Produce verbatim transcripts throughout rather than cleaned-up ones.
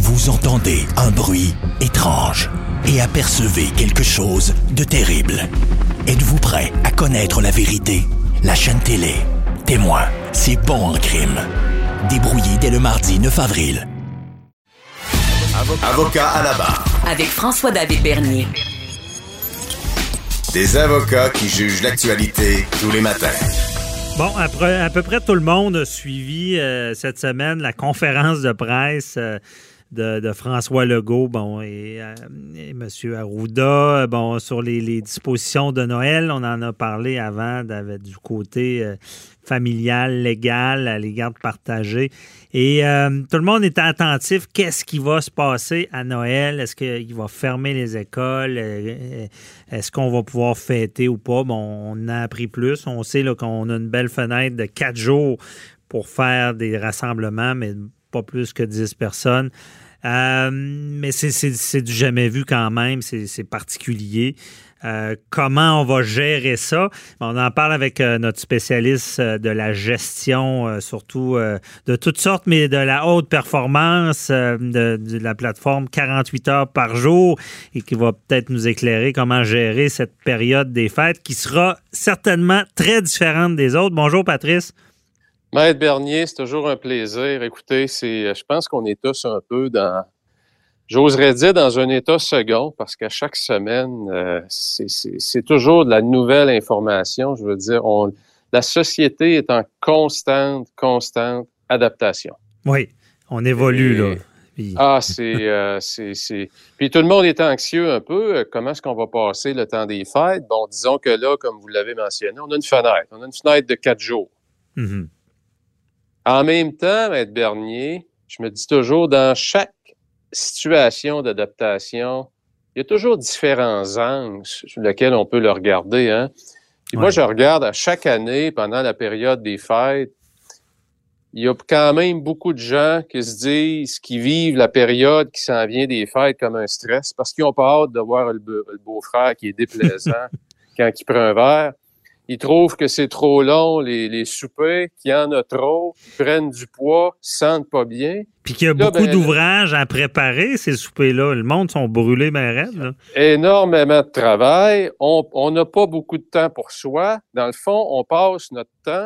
Vous entendez un bruit étrange et apercevez quelque chose de terrible. Êtes-vous prêt à connaître la vérité? La chaîne télé Témoin, c'est bon en crime. Débrouillé dès le mardi neuf avril. Avocat à la barre. Avec François-David Bernier. Des avocats qui jugent l'actualité tous les matins. Bon, après, à peu près tout le monde a suivi euh, cette semaine la conférence de presse euh, de, de François Legault, bon, et, euh, et M. Arruda, bon, sur les, les dispositions de Noël. On en a parlé avant du côté euh, familial, légal, à les gardes partagées. Et euh, tout le monde était attentif. Qu'est-ce qui va se passer à Noël? Est-ce qu'il va fermer les écoles? Est-ce qu'on va pouvoir fêter ou pas? Bon, on a appris plus. On sait là, qu'on a une belle fenêtre de quatre jours pour faire des rassemblements, mais pas plus que dix personnes. Euh, mais c'est, c'est, c'est du jamais vu quand même. C'est, c'est particulier. Euh, comment on va gérer ça? On en parle avec euh, notre spécialiste euh, de la gestion, euh, surtout euh, de toutes sortes, mais de la haute performance euh, de, de la plateforme quarante-huit heures par jour et qui va peut-être nous éclairer comment gérer cette période des fêtes qui sera certainement très différente des autres. Bonjour Patrice. Maître Bernier, c'est toujours un plaisir. Écoutez, c'est, je pense qu'on est tous un peu dans... J'oserais dire dans un état second, parce qu'à chaque semaine, euh, c'est, c'est, c'est toujours de la nouvelle information. Je veux dire, on, la société est en constante, constante adaptation. Oui, on évolue, Et, là. Puis... Ah, c'est, euh, c'est, c'est... Puis tout le monde est anxieux un peu. Comment est-ce qu'on va passer le temps des fêtes? Bon, disons que là, comme vous l'avez mentionné, on a une fenêtre. On a une fenêtre de quatre jours. Mm-hmm. En même temps, Maître Bernier, je me dis toujours, dans chaque situation d'adaptation, il y a toujours différents angles sur lesquels on peut le regarder. Hein? Puis ouais. Moi, je regarde à chaque année, pendant la période des fêtes, il y a quand même beaucoup de gens qui se disent, qui vivent la période qui s'en vient des fêtes comme un stress, parce qu'ils n'ont pas hâte de voir le, be- le beau-frère qui est déplaisant quand il prend un verre. Ils trouvent que c'est trop long, les, les soupers, qu'il y en a trop, ils prennent du poids, ils se sentent pas bien. Puis qu'il y a là, beaucoup ben, d'ouvrages à préparer, ces soupers-là. Le monde sont brûlés, ben raide, là. Énormément de travail. On n'a pas beaucoup de temps pour soi. Dans le fond, on passe notre temps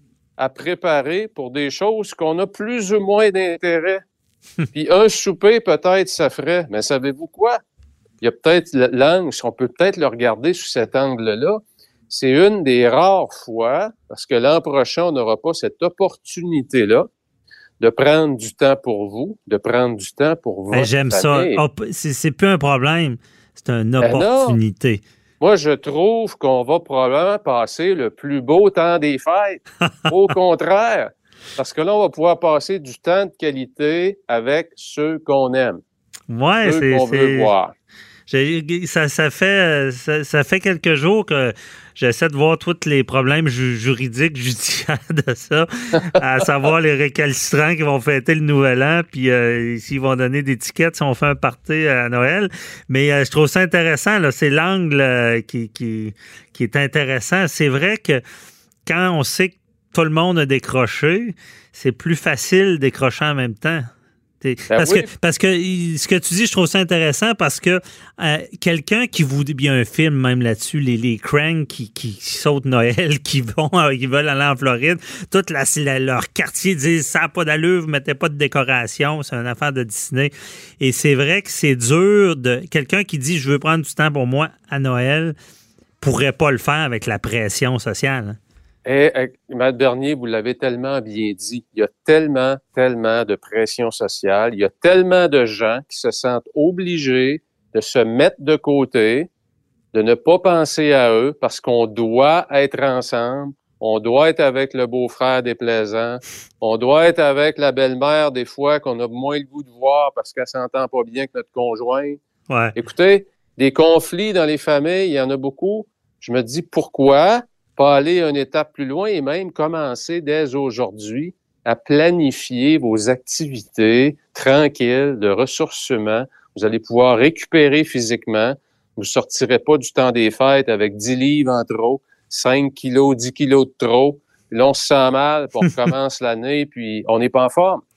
à préparer pour des choses qu'on a plus ou moins d'intérêt. Puis un souper, peut-être, ça ferait. Mais savez-vous quoi? Il y a peut-être l'angle, on peut peut-être le regarder sous cet angle-là. C'est une des rares fois, parce que l'an prochain, on n'aura pas cette opportunité-là de prendre du temps pour vous, de prendre du temps pour votre J'aime famille. ça. C'est, c'est plus un problème, c'est une opportunité. Ben moi, je trouve qu'on va probablement passer le plus beau temps des fêtes. Au contraire, parce que là, on va pouvoir passer du temps de qualité avec ceux qu'on aime, ouais, ceux c'est, qu'on c'est... veut voir. J'ai, ça, ça, fait, ça, ça fait quelques jours que j'essaie de voir tous les problèmes ju- juridiques, judiciaires de ça, à savoir les récalcitrants qui vont fêter le Nouvel An, puis euh, s'ils vont donner des tickets si on fait un party à Noël. Mais euh, je trouve ça intéressant, là, c'est l'angle euh, qui, qui, qui est intéressant. C'est vrai que quand on sait que tout le monde a décroché, c'est plus facile de décrocher en même temps. Ben parce, oui. que, parce que ce que tu dis, je trouve ça intéressant parce que euh, quelqu'un qui vous dit, il y a un film même là-dessus, les, les Cranks qui, qui, qui sautent Noël, qui vont, euh, qui veulent aller en Floride, tout la, la, leur quartier disent ça n'a pas d'allure, vous ne mettez pas de décoration, c'est une affaire de Disney. Et c'est vrai que c'est dur de quelqu'un qui dit je veux prendre du temps pour moi à Noël, pourrait pas le faire avec la pression sociale. Hein. Et, et Maître Bernier, vous l'avez tellement bien dit, il y a tellement, tellement de pression sociale, il y a tellement de gens qui se sentent obligés de se mettre de côté, de ne pas penser à eux parce qu'on doit être ensemble, on doit être avec le beau-frère déplaisant, on doit être avec la belle-mère des fois qu'on a moins le goût de voir parce qu'elle s'entend pas bien que notre conjoint. Ouais. Écoutez, des conflits dans les familles, il y en a beaucoup. Je me dis pourquoi pas aller une étape plus loin et même commencer dès aujourd'hui à planifier vos activités tranquilles de ressourcement. Vous allez pouvoir récupérer physiquement. Vous ne sortirez pas du temps des fêtes avec dix livres en trop, cinq kilos, dix kilos de trop. Là, on se sent mal, puis on recommence l'année, puis on n'est pas en forme.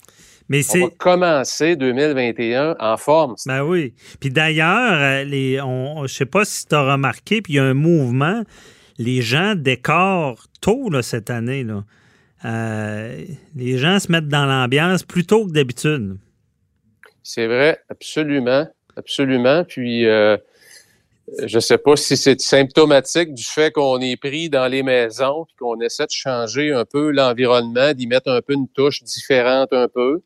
Mais on va commencer deux mille vingt et un en forme. Ben oui. Puis d'ailleurs, les, on, je ne sais pas si tu as remarqué, puis il y a un mouvement, les gens décorent tôt là, cette année. Là. Euh, les gens se mettent dans l'ambiance plus tôt que d'habitude. C'est vrai, absolument, absolument. Puis, euh, je ne sais pas si c'est symptomatique du fait qu'on est pris dans les maisons puis qu'on essaie de changer un peu l'environnement, d'y mettre un peu une touche différente un peu.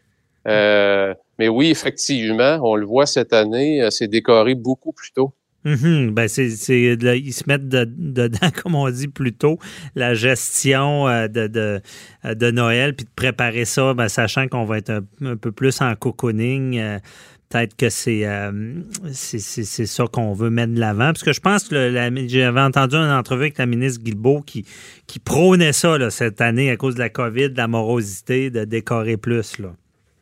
Euh, mais oui, effectivement, on le voit cette année, c'est décoré beaucoup plus tôt. Mm-hmm. Ben c'est, c'est, ils se mettent de, dedans, comme on dit plus tôt, la gestion de, de, de Noël, puis de préparer ça, ben, sachant qu'on va être un, un peu plus en cocooning. Euh, peut-être que c'est, euh, c'est, c'est, c'est ça qu'on veut mettre de l'avant. Parce que je pense que le, la, j'avais entendu une entrevue avec la ministre Guilbeault qui, qui prônait ça là, cette année à cause de la COVID, de la morosité, de décorer plus. Là.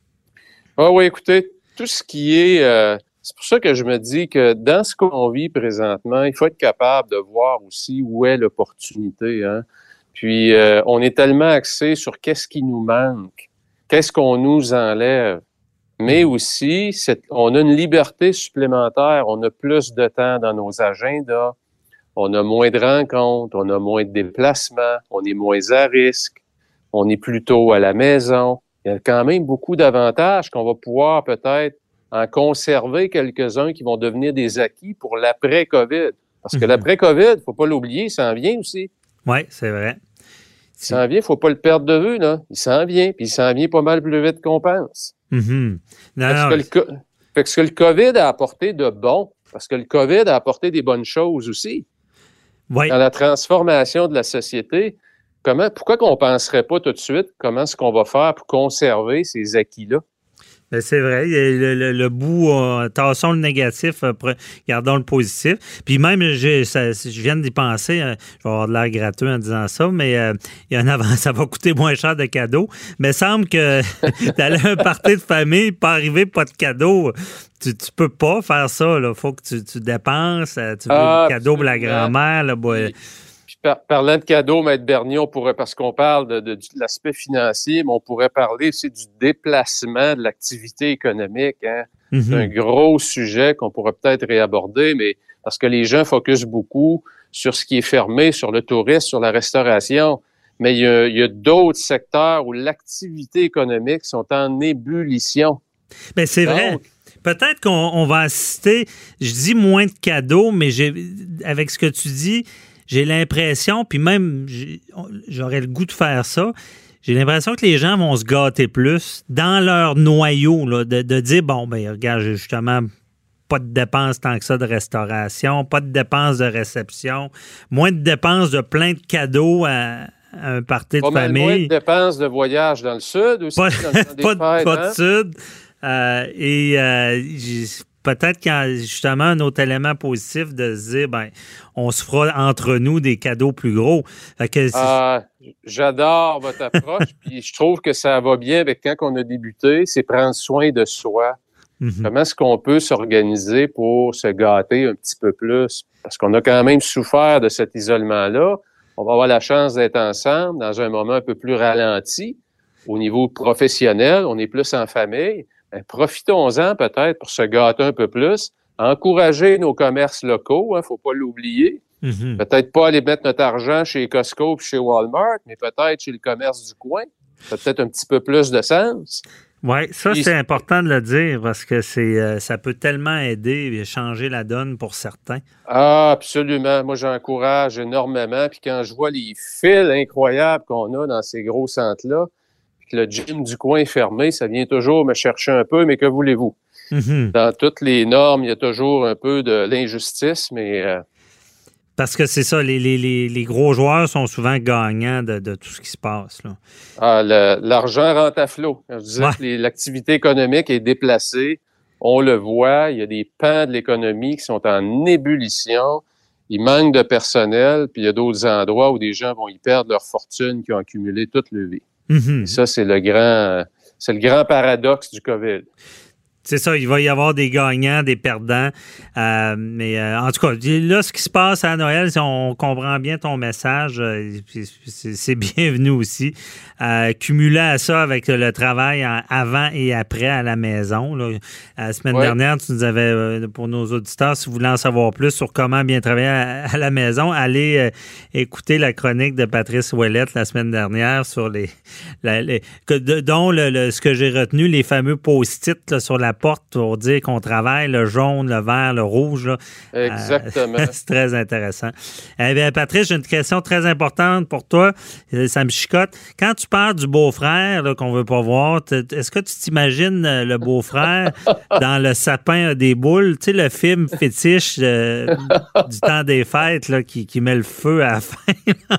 Ah oui, écoutez, tout ce qui est... Euh, c'est pour ça que je me dis que dans ce qu'on vit présentement, il faut être capable de voir aussi où est l'opportunité. Hein? Puis, euh, on est tellement axé sur qu'est-ce qui nous manque, qu'est-ce qu'on nous enlève. Mais aussi, c'est, on a une liberté supplémentaire, on a plus de temps dans nos agendas, on a moins de rencontres, on a moins de déplacements, on est moins à risque, on est plus tôt à la maison. Il y a quand même beaucoup d'avantages qu'on va pouvoir peut-être en conserver quelques-uns qui vont devenir des acquis pour l'après-COVID. Parce que mm-hmm. l'après-COVID, il ne faut pas l'oublier, il s'en vient aussi. Oui, c'est vrai. Il s'en vient, il ne faut pas le perdre de vue, là. Il s'en vient, puis il s'en vient pas mal plus vite qu'on pense. Mm-hmm. Non, parce, non, que le, fait que ce que le COVID a apporté de bon, parce que le COVID a apporté des bonnes choses aussi. Oui. Dans la transformation de la société, comment, pourquoi qu'on ne penserait pas tout de suite comment est-ce qu'on va faire pour conserver ces acquis-là? Ben c'est vrai, le, le, le bout, euh, tassons le négatif, euh, gardons le positif. Puis même, j'ai, ça, je viens d'y penser, euh, je vais avoir de l'air gratuit en disant ça, mais euh, il y a un avant, ça va coûter moins cher de cadeaux. Mais il semble que d'aller à un party de famille, pas arriver, pas de cadeaux, tu, tu peux pas faire ça. Il faut que tu, tu dépenses, tu veux ah, des cadeaux pour la grand-mère. Là, bah, Par, parlant de cadeaux, Maître Bernier, on pourrait, parce qu'on parle de, de, de l'aspect financier, mais on pourrait parler aussi du déplacement de l'activité économique. Hein? Mm-hmm. C'est un gros sujet qu'on pourrait peut-être réaborder, mais parce que les gens focusent beaucoup sur ce qui est fermé, sur le tourisme, sur la restauration. Mais il y a, il y a d'autres secteurs où l'activité économique sont en ébullition. Bien, c'est Donc, vrai. Peut-être qu'on on va assister, je dis moins de cadeaux, mais j'ai, avec ce que tu dis, j'ai l'impression, puis même j'aurais le goût de faire ça, j'ai l'impression que les gens vont se gâter plus dans leur noyau, là, de, de dire, bon, ben regarde, j'ai justement pas de dépenses tant que ça de restauration, pas de dépenses de réception, moins de dépenses de plein de cadeaux à, à un party de famille. Moins de dépenses de voyage dans le sud aussi. Pas, dans le temps des pas, fêtes, pas hein? de sud. Euh, et euh, peut-être qu'il y a justement un autre élément positif de se dire, ben, on se fera entre nous des cadeaux plus gros. Fait que ah, j'adore votre approche, puis je trouve que ça va bien avec quand on a débuté, c'est prendre soin de soi. Mm-hmm. Comment est-ce qu'on peut s'organiser pour se gâter un petit peu plus? Parce qu'on a quand même souffert de cet isolement-là. On va avoir la chance d'être ensemble dans un moment un peu plus ralenti. Au niveau professionnel, on est plus en famille. Ben, profitons-en peut-être pour se gâter un peu plus, encourager nos commerces locaux, il hein, ne faut pas l'oublier. Mm-hmm. Peut-être pas aller mettre notre argent chez Costco et chez Walmart, mais peut-être chez le commerce du coin. Ça a peut-être un petit peu plus de sens. Oui, ça, puis, c'est important de le dire parce que c'est euh, ça peut tellement aider et changer la donne pour certains. Ah, absolument. Moi, j'encourage énormément. Puis quand je vois les fils incroyables qu'on a dans ces gros centres-là, que le gym du coin est fermé, ça vient toujours me chercher un peu, mais que voulez-vous? Mm-hmm. Dans toutes les normes, il y a toujours un peu de l'injustice, mais... Euh... Parce que c'est ça, les, les, les, les gros joueurs sont souvent gagnants de, de tout ce qui se passe. Là. Ah, le, l'argent rentre à flot. Je disais ouais. que les, l'activité économique est déplacée. On le voit, il y a des pans de l'économie qui sont en ébullition. Il manque de personnel, puis il y a d'autres endroits où des gens vont y perdre leur fortune qu'ils ont accumulé toute leur vie. Mm-hmm. Et ça, c'est le grand, c'est le grand paradoxe du COVID. C'est ça, il va y avoir des gagnants, des perdants. Euh, mais euh, en tout cas, là, ce qui se passe à Noël, si on comprend bien ton message, euh, c'est, c'est bienvenu aussi. Euh, cumulé à ça avec le travail en avant et après à la maison. Là. La semaine ouais. dernière, tu nous avais, euh, pour nos auditeurs, si vous voulez en savoir plus sur comment bien travailler à, à la maison, allez euh, écouter la chronique de Patrice Ouellette la semaine dernière sur les... La, les que, de, dont le, le, ce que j'ai retenu, les fameux post-it là, sur la porte pour dire qu'on travaille, le jaune, le vert, le rouge. Là. Exactement. Euh, c'est très intéressant. Eh bien, Patrice, j'ai une question très importante pour toi. Ça me chicote. Quand tu parles du beau-frère là, qu'on veut pas voir, est-ce que tu t'imagines le beau-frère dans Le sapin à des boules? Tu sais, le film fétiche euh, du temps des fêtes là, qui, qui met le feu à la fin.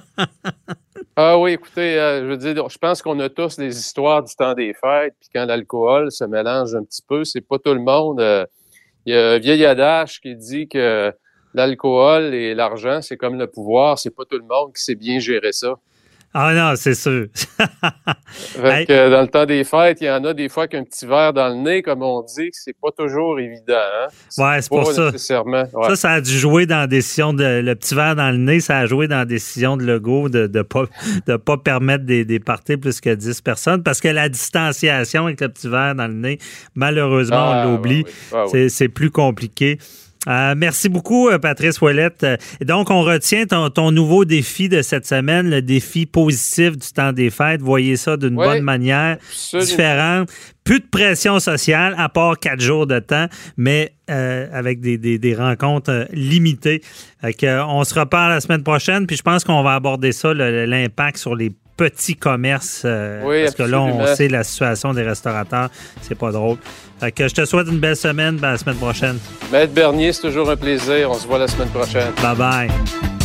Ah oui, écoutez, euh, je veux dire, je pense qu'on a tous des histoires du temps des fêtes, puis quand l'alcool se mélange un petit peu, c'est pas tout le monde. Euh, il y a un vieil adage qui dit que l'alcool et l'argent, c'est comme le pouvoir, c'est pas tout le monde qui sait bien gérer ça. Ah non, c'est sûr. Fait que, hey. Dans le temps des fêtes, il y en a des fois qu'un petit verre dans le nez, comme on dit, c'est pas toujours évident. Hein? C'est ouais, c'est pour ça. Nécessairement. Ouais. Ça, ça a dû jouer dans la décision de le petit verre dans le nez, ça a joué dans la décision de Legault de ne pas, de pas permettre des, des parties plus que dix personnes, parce que la distanciation avec le petit verre dans le nez, malheureusement, ah, on l'oublie. Ouais, ouais. Ah, c'est, ouais. c'est plus compliqué. Euh, merci beaucoup, Patrice Ouellette. Donc, on retient ton, ton nouveau défi de cette semaine, le défi positif du temps des fêtes. Voyez ça d'une oui, bonne manière, absolument. Différente. Plus de pression sociale, à part quatre jours de temps, mais euh, avec des, des, des rencontres euh, limitées. Fait que, on se reparle la semaine prochaine, puis je pense qu'on va aborder ça, le, l'impact sur les petits commerces, euh, oui, parce absolument. Que là, on sait la situation des restaurateurs. C'est pas drôle. Fait que je te souhaite une belle semaine. Ben, la semaine prochaine. Maître Bernier, c'est toujours un plaisir. On se voit la semaine prochaine. Bye-bye.